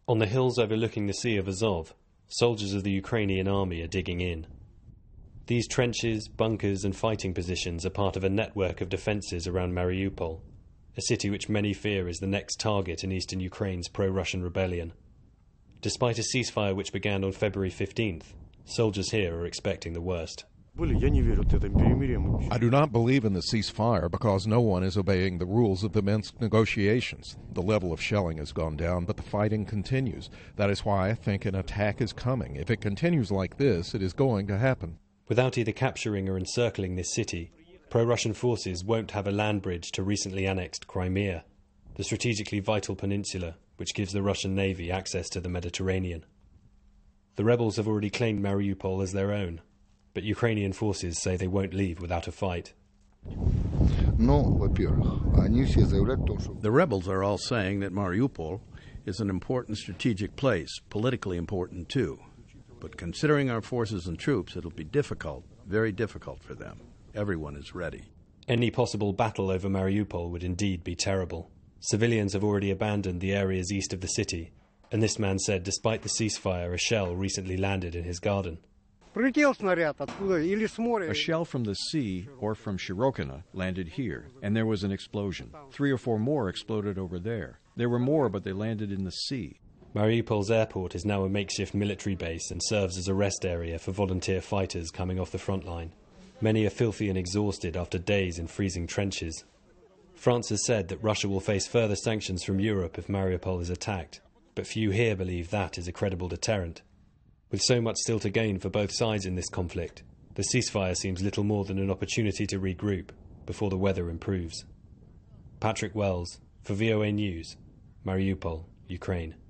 On the hills overlooking the Sea of Azov, soldiers of the Ukrainian army are digging in. These trenches, bunkers and fighting positions are part of a network of defences around Mariupol, a city which many fear is the next target in eastern Ukraine's pro-Russian rebellion. Despite a ceasefire which began on February 15th, soldiers here are expecting the worst. I do not believe in the ceasefire because no one is obeying the rules of the Minsk negotiations. The level of shelling has gone down, but the fighting continues. That is why I think an attack is coming. If it continues like this, it is going to happen. Without either capturing or encircling this city, pro-Russian forces won't have a land bridge to recently annexed Crimea, the strategically vital peninsula which gives the Russian Navy access to the Mediterranean. The rebels have already claimed Mariupol as their own, but Ukrainian forces say they won't leave without a fight. The rebels are all saying that Mariupol is an important strategic place, politically important too. But considering our forces and troops, it'll be difficult, very difficult for them. Everyone is ready. Any possible battle over Mariupol would indeed be terrible. Civilians have already abandoned the areas east of the city, and this man said despite the ceasefire, a shell recently landed in his garden. A shell from the sea or from Shirokina landed here, and there was an explosion. 3 or 4 more exploded over there. There were more, but they landed in the sea. Mariupol's airport is now a makeshift military base and serves as a rest area for volunteer fighters coming off the front line. Many are filthy and exhausted after days in freezing trenches. France has said that Russia will face further sanctions from Europe if Mariupol is attacked, but few here believe that is a credible deterrent. With so much still to gain for both sides in this conflict, the ceasefire seems little more than an opportunity to regroup before the weather improves. Patrick Wells, for VOA News, Mariupol, Ukraine.